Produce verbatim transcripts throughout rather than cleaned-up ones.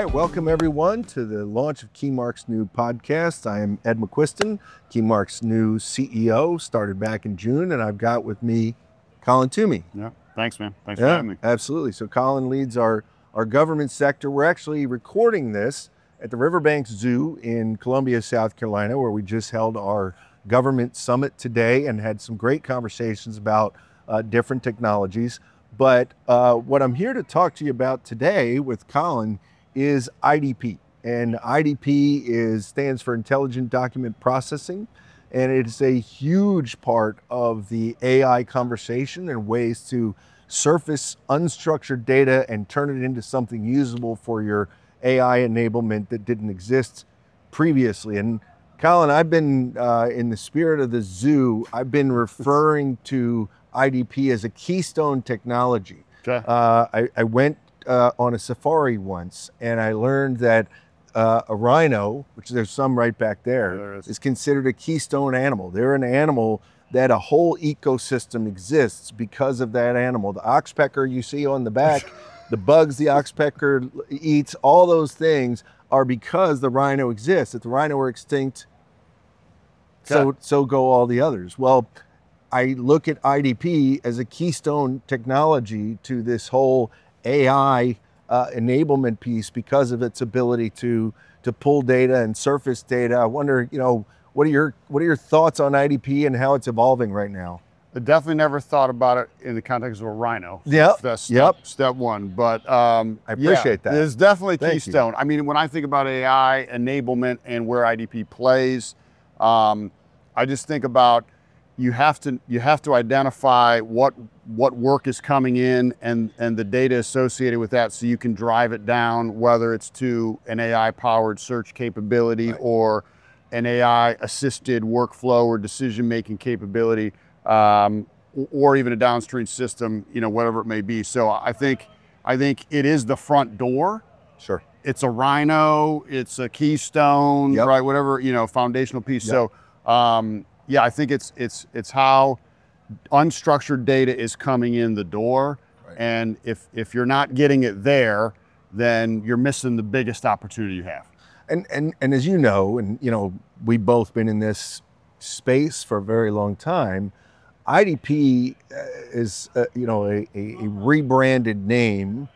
right, welcome everyone to the launch of Keymark's new podcast. I am Ed McQuiston, Keymark's new C E O, started back in June, and I've got with me Colin Toomey. Yeah, thanks, man. Thanks yeah, for having me. Absolutely. So Colin leads our, our government sector. We're actually recording this at the Riverbanks Zoo in Columbia, South Carolina, where we just held our government summit today and had some great conversations about uh, different technologies. But uh, what I'm here to talk to you about today with Colin is I D P. And I D P is stands for Intelligent Document Processing. And it's a huge part of the A I conversation and ways to surface unstructured data and turn it into something usable for your A I enablement that didn't exist previously. And Colin, I've been, uh, in the spirit of the zoo, I've been referring to I D P as a keystone technology. Okay. Uh, I, I went uh, on a safari once and I learned that uh, a rhino, which there's some right back there, Yeah, there is. is considered a keystone animal. They're an animal that a whole ecosystem exists because of that animal. The oxpecker you see on the back, the bugs the oxpecker eats, all those things are because the rhino exists. If the rhino were extinct, so, Okay. so go all the others. Well, I look at I D P as a keystone technology to this whole A I uh, enablement piece because of its ability to to pull data and surface data. I wonder, you know, what are your what are your thoughts on I D P and how it's evolving right now? I definitely never thought about it in the context of a rhino. Yep. That's step, Yep. step one. But um, I appreciate yeah, that. It's definitely Thank you. keystone. I mean, when I think about A I enablement and where I D P plays, um, I just think about you have to you have to identify what what work is coming in and and the data associated with that, so you can drive it down, whether it's to an A I powered search capability Right. or an A I assisted workflow or decision making capability, um, or even a downstream system, you know, whatever it may be. So I think I think it is the front door. Sure. It's a rhino, it's a keystone, Yep. right? Whatever, you know, foundational piece. Yep. So um, yeah, I think it's it's it's how unstructured data is coming in the door. Right. And if if you're not getting it there, then you're missing the biggest opportunity you have. And and and as you know, and you know, we've both been in this space for a very long time. I D P is uh, you know a, a, a rebranded name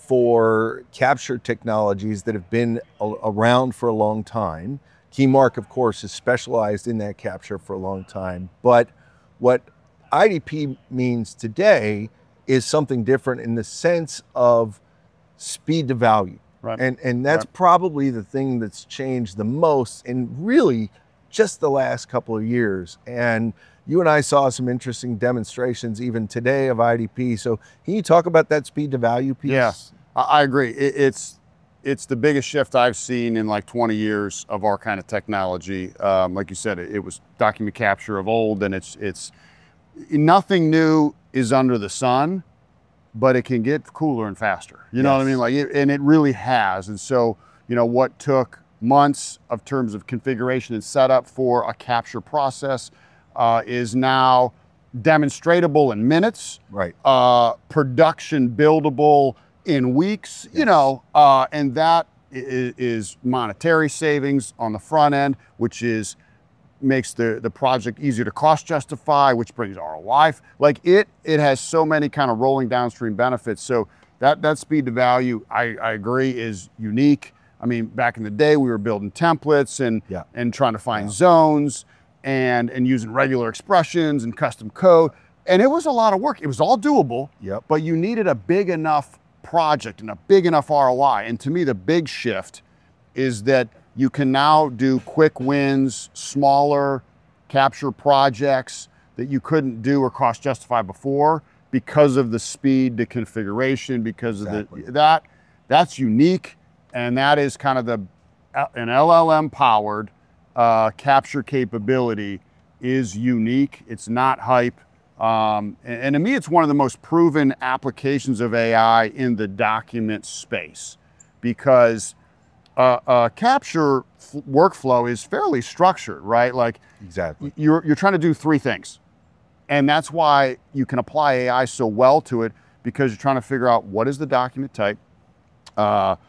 for capture technologies that have been a, around for a long time. Keymark, of course, is specialized in that capture for a long time. But what I D P means today is something different in the sense of speed to value. Right. And and that's Right. probably the thing that's changed the most in really just the last couple of years. And you and I saw some interesting demonstrations even today of I D P. So can you talk about that speed to value piece? Yeah, I I agree. It, it's it's the biggest shift I've seen in like twenty years of our kind of technology. Um, like you said, it, it was document capture of old, and it's it's nothing new is under the sun, but it can get cooler and faster. You know what I Yes. mean? Like, it, and it really has. And so, you know, what took months of terms of configuration and setup for a capture process uh, is now demonstratable in minutes. Right. Uh, production buildable in weeks, you Yes. know, uh, and that is, is monetary savings on the front end, which is makes the, the project easier to cost justify, which brings R O I. Like it, it has so many kind of rolling downstream benefits. So that, that speed to value, I, I agree, is unique. I mean, back in the day, we were building templates and, Yeah. and trying to find Yeah. zones and, and using regular expressions and custom code. And it was a lot of work. It was all doable, Yep. but you needed a big enough project and a big enough R O I. And to me, the big shift is that you can now do quick wins, smaller capture projects that you couldn't do or cost justify before because of the speed to configuration, because Exactly. of the that that's unique, and that is kind of the an L L M powered uh, capture capability is unique. It's not hype. Um, and, and to me, it's one of the most proven applications of A I in the document space, because uh, uh, capture f- workflow is fairly structured, right? Like Exactly. you're you're trying to do three things, and that's why you can apply A I so well to it, because you're trying to figure out what is the document type, uh,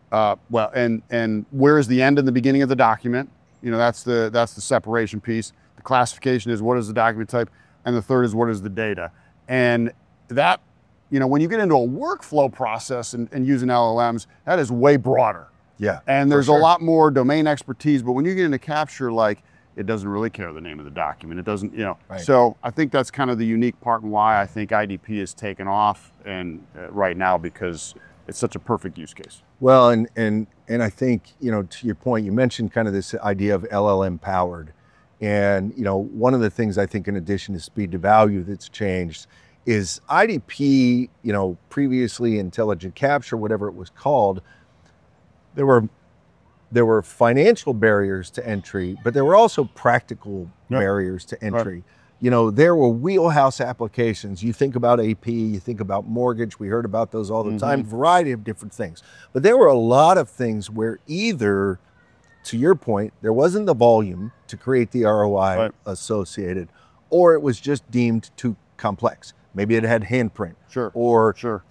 uh, well, and and where is the end and the beginning of the document? You know, that's the that's the separation piece. The classification is what is the document type, and the third is what is the data. And that, you know, when you get into a workflow process and, and using L L Ms, that is way broader. Yeah. And there's sure. a lot more domain expertise, but when you get into capture, like, it doesn't really care the name of the document. It doesn't, you know. Right. So I think that's kind of the unique part and why I think I D P is taken off and uh, right now, because it's such a perfect use case. Well, and and and I think, you know, to your point, you mentioned kind of this idea of L L M powered. And, you know, one of the things I think in addition to speed to value that's changed is I D P, you know, previously intelligent capture, whatever it was called, there were there were financial barriers to entry, but there were also practical Yep. barriers to entry. Right. You know, there were wheelhouse applications. You think about A P, you think about mortgage, we heard about those all the Mhm. time, variety of different things. But there were a lot of things where either, to your point, there wasn't the volume to create the R O I Right. associated, or it was just deemed too complex. Maybe it had handprint, Sure. or Sure.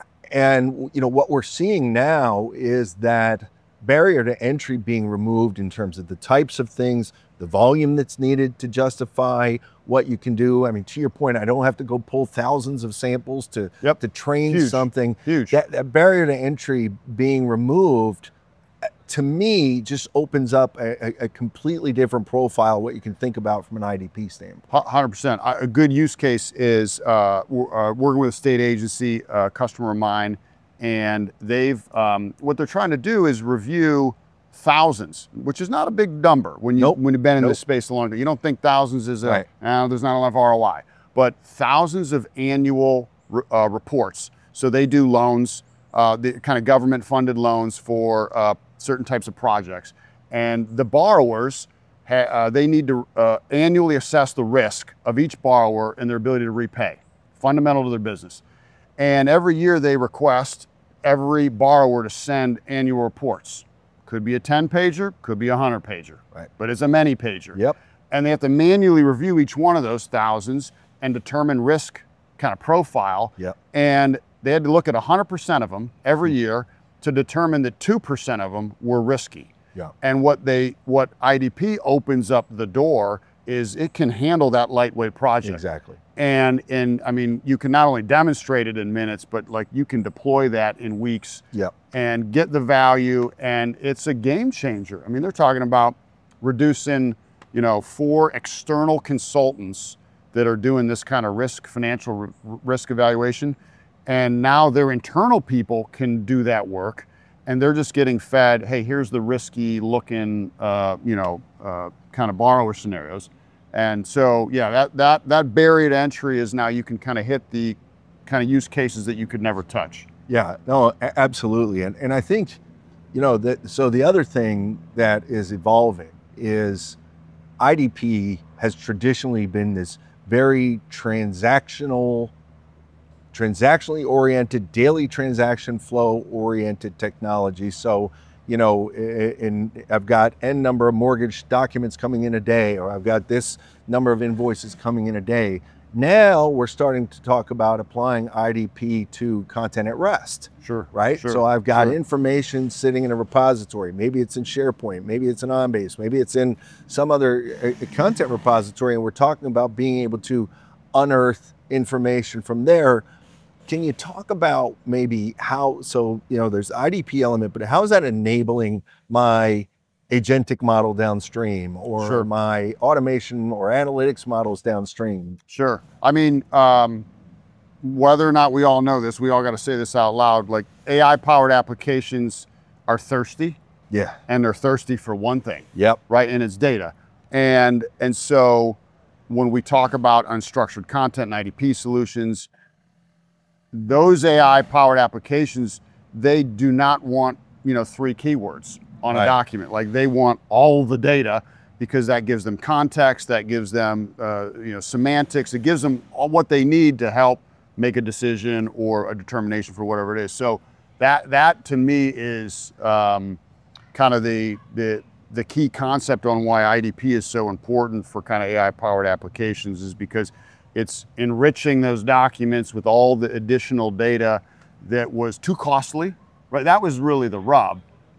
and you know what we're seeing now is that barrier to entry being removed in terms of the types of things, the volume that's needed to justify what you can do. I mean, to your point, I don't have to go pull thousands of samples to Yep. to train Huge. something. Huge. That, that barrier to entry being removed, uh, to me, just opens up a, a, a completely different profile, what you can think about from an I D P standpoint. one hundred percent. A good use case is uh, we're, uh, working with a state agency, a customer of mine, and they've, um, what they're trying to do is review thousands, which is not a big number when, you, Nope. when you've been in Nope. this space a long time. You don't think thousands is a, Right. uh, there's not enough R O I, but thousands of annual uh, reports. So they do loans, uh, the kind of government funded loans for uh, certain types of projects. And the borrowers, ha- uh, they need to uh, annually assess the risk of each borrower and their ability to repay, fundamental to their business. And every year they request every borrower to send annual reports. Could be a ten pager, could be a hundred pager, Right. but it's a many pager. Yep. And they have to manually review each one of those thousands and determine risk kind of profile. Yep. And they had to look at one hundred percent of them every year to determine that two percent of them were risky. Yeah. And what they, what I D P opens up the door is it can handle that lightweight project. Exactly. And, and I mean, you can not only demonstrate it in minutes, but like you can deploy that in weeks Yep. and get the value, and it's a game changer. I mean, they're talking about reducing, you know, four external consultants that are doing this kind of risk, financial r- risk evaluation, and now their internal people can do that work, and they're just getting fed, hey, here's the risky looking, uh, you know, uh, kind of borrower scenarios. And so, yeah, that, that, that barrier to entry is now you can kind of hit the kind of use cases that you could never touch. Yeah, no, a- absolutely. And and I think, you know, that so the other thing that is evolving is I D P has traditionally been this very transactional, transactionally oriented, daily transaction flow oriented technology. So, you know, i- in I've got N number of mortgage documents coming in a day, or I've got this number of invoices coming in a day. Now we're starting to talk about applying I D P to content at rest. Sure. Right? Sure, So I've got sure. information sitting in a repository. Maybe it's in SharePoint, maybe it's in OnBase, maybe it's in some other uh, content repository, and we're talking about being able to unearth information from there. Can you talk about maybe how, so, you know, there's I D P element, but how is that enabling my agentic model downstream, or Sure. my automation or analytics models downstream? Sure. I mean, um, whether or not we all know this, we all got to say this out loud. Like A I-powered applications are thirsty, Yeah. and they're thirsty for one thing, Yep. right? And it's data. And and so when we talk about unstructured content and I D P solutions, those A I-powered applications, they do not want, you know, three keywords on a Right. document. Like they want all the data, because that gives them context, that gives them, uh, you know, semantics, it gives them all what they need to help make a decision or a determination for whatever it is. So that that to me is um, kind of the the the key concept on why I D P is so important for kind of A I-powered applications, is because it's enriching those documents with all the additional data that was too costly, right? That was really the rub.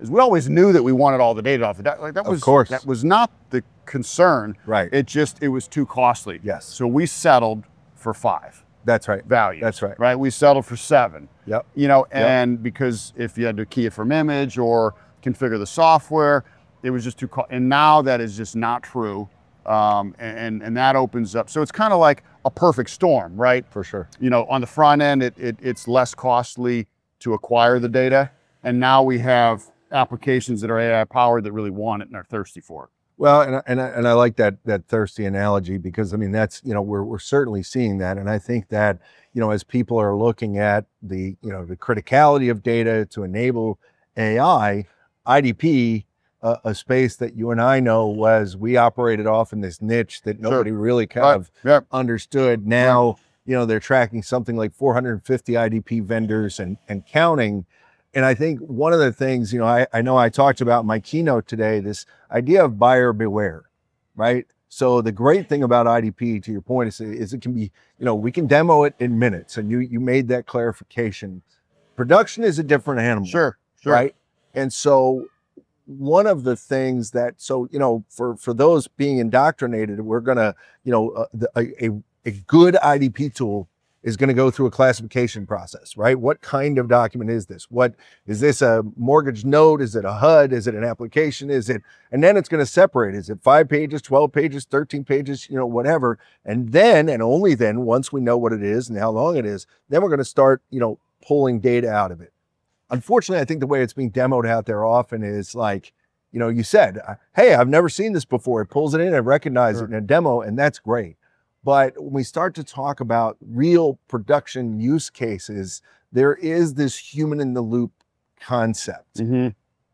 is we always knew that we wanted all the data off the data. Like that Of was course. that was not the concern. Right. It just it was too costly. Yes. So we settled for five That's right. values. That's right. Right. We settled for seven. Yep. You know, Yep. and because if you had to key it from image or configure the software, it was just too co- and now that is just not true. Um, and and that opens up. So it's kind of like a perfect storm, right? For sure. You know, on the front end, it, it it's less costly to acquire the data, and now we have applications that are A I powered that really want it and are thirsty for it. Well, and I, and I, and I like that that thirsty analogy, because I mean that's, you know, we're we're certainly seeing that, and I think that, you know, as people are looking at the, you know, the criticality of data to enable A I, I D P, uh, a space that you and I know was, we operated off in this niche that nobody really kind Right. of Yep. understood. Now, you know, they're tracking something like four hundred fifty I D P vendors and and counting. And I think one of the things, you know, I, I know I talked about in my keynote today, this idea of buyer beware, right? So the great thing about I D P, to your point, is, is it can be, you know, we can demo it in minutes, and you you made that clarification. Production is a different animal, Sure. Sure. right? And so one of the things that, so, you know, for for those being indoctrinated, we're gonna, you know, uh, the, a, a a good I D P tool is going to go through a classification process, right? What kind of document is this? What is this, a mortgage note? Is it a H U D? Is it an application? Is it, and then it's going to separate. Is it five pages, twelve pages, thirteen pages, you know, whatever. And then, and only then, once we know what it is and how long it is, then we're going to start, you know, pulling data out of it. Unfortunately, I think the way it's being demoed out there often is like, you know, you said, hey, I've never seen this before. It pulls it in and recognizes Sure. it in a demo, and that's great. But when we start to talk about real production use cases, there is this human in the loop concept, Mm-hmm.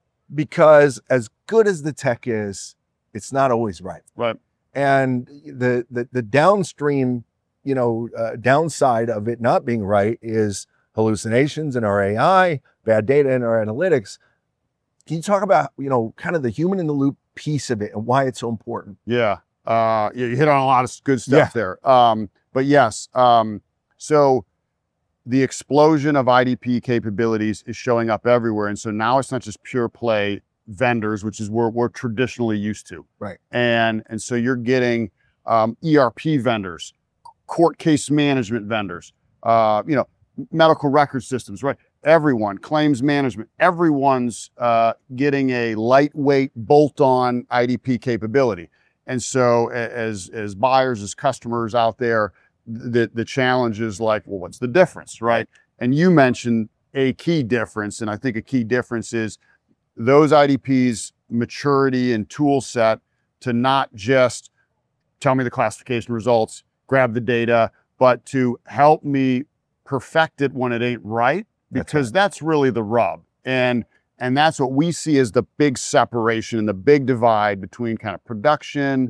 because as good as the tech is, it's not always right. Right. And the the, the downstream, you know, uh, downside of it not being right is hallucinations in our A I, bad data in our analytics. Can you talk about, you know, kind of the human in the loop piece of it and why it's so important? Yeah. Uh, you hit on a lot of good stuff Yeah. there. Um, but yes, um, so the explosion of I D P capabilities is showing up everywhere. And so now it's not just pure play vendors, which is where we're traditionally used to. Right. And, and so you're getting um, E R P vendors, court case management vendors, uh, you know, medical record systems, right? Everyone, claims management, everyone's uh, getting a lightweight bolt-on I D P capability. And so as, as buyers, as customers out there, the, the challenge is like, well, what's the difference, right? And you mentioned a key difference, and I think a key difference is those I D Ps' maturity and tool set to not just tell me the classification results, grab the data, but to help me perfect it when it ain't right, because that's, that's really the rub. And And that's what we see as the big separation and the big divide between kind of production,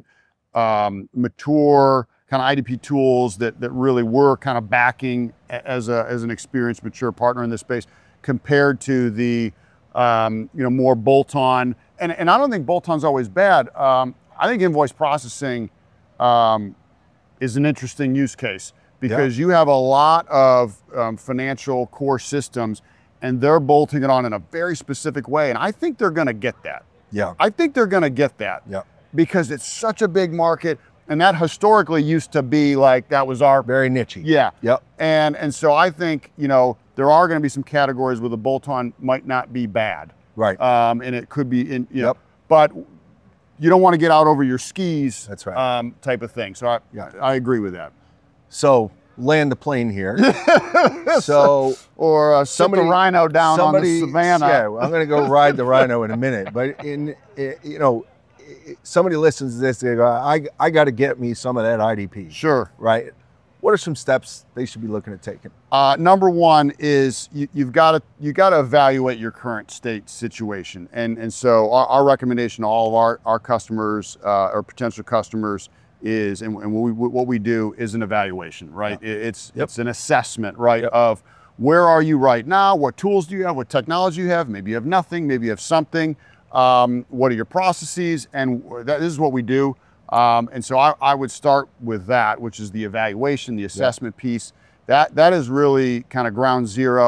um, mature kind of I D P tools that that really we're kind of backing as a as an experienced, mature partner in this space, compared to the um, you know more bolt-on. And and I don't think bolt-on's always bad. Um, I think invoice processing um, is an interesting use case, because yeah. you have a lot of um, financial core systems, and they're bolting it on in a very specific way. And I think they're gonna get that. Yeah. I think they're gonna get that. Yeah. Because it's such a big market, and that historically used to be like, that was our- Very niche-y. Yeah. Yep. And and so I think, you know, there are gonna be some categories where the bolt-on might not be bad. Right. Um, and it could be, in, you know, Yep. but you don't wanna get out over your skis. That's right. Um, type of thing. So I, Yeah. I agree with that. So land the plane here. so or uh, sit the rhino down somebody, on the savannah. Yeah, I'm going to go ride the rhino in a minute. But in, you know, somebody listens to this, they go, I, I got to get me some of that I D P. Sure. Right. What are some steps they should be looking at taking? Uh, number one is you, you've got to you got to evaluate your current state situation, and and so our, our recommendation to all of our our customers uh, or potential customers is, and, and what we what we do is an evaluation, right? Yeah. It, it's Yep. it's an assessment, right, Yep. of where are you right now, what tools do you have, what technology you have, maybe you have nothing, maybe you have something, um, what are your processes, and that, this is what we do. Um, and so I, I would start with that, which is the evaluation, the assessment yeah. piece. That that is really kind of ground zero.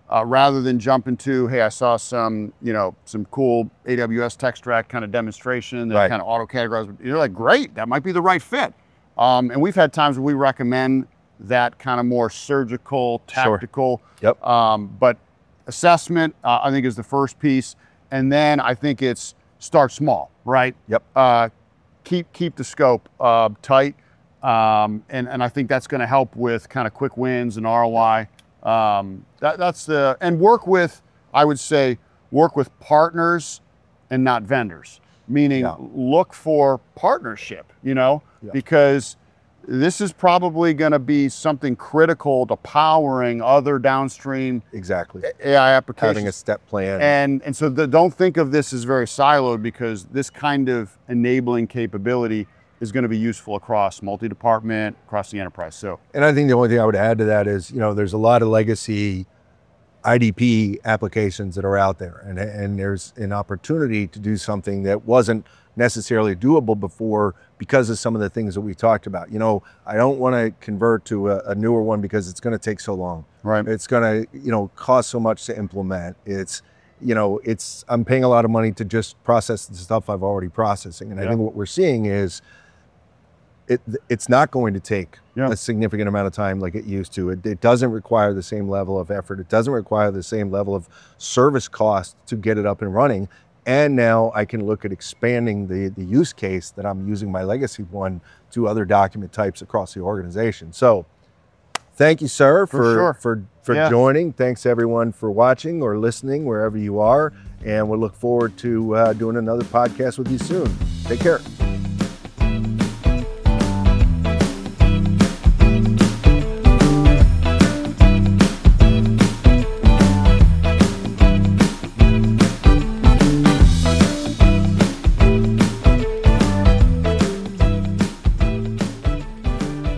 uh, rather than jump into, hey, I saw some, you know, some cool A W S Textract kind of demonstration that Right. kind of auto categorized. You're like, great, that might be the right fit. Um, and we've had times where we recommend that kind of more surgical, Sure. tactical. Yep. Um, but assessment, uh, I think, is the first piece. And then I think it's start small, right? Yep. Uh, keep keep the scope uh, tight. Um, and, and I think that's going to help with kind of quick wins and R O I. Um, that, that's the, and work with, I would say, work with partners and not vendors, meaning Yeah. look for partnership, you know, Yeah. because this is probably going to be something critical to powering other downstream Exactly. A I applications. Having a step plan. And and so the, don't think of this as very siloed, because this kind of enabling capability is going to be useful across multi-department, across the enterprise. So And I think the only thing I would add to that is, you know, there's a lot of legacy I D P applications that are out there, and, and there's an opportunity to do something that wasn't necessarily doable before because of some of the things that we talked about. You know, I don't want to convert to a, a newer one because it's going to take so long. right, It's going to, you know, cost so much to implement. It's, you know, it's, I'm paying a lot of money to just process the stuff I've already processing. And I Yeah. think what we're seeing is it, it's not going to take Yeah. a significant amount of time like it used to. It, it doesn't require the same level of effort. It doesn't require the same level of service cost to get it up and running. And now I can look at expanding the, the use case that I'm using my legacy one to other document types across the organization. So thank you, sir, For for, sure. for, for Yeah. joining. Thanks everyone for watching or listening wherever you are. And we'll look forward to uh, doing another podcast with you soon. Take care.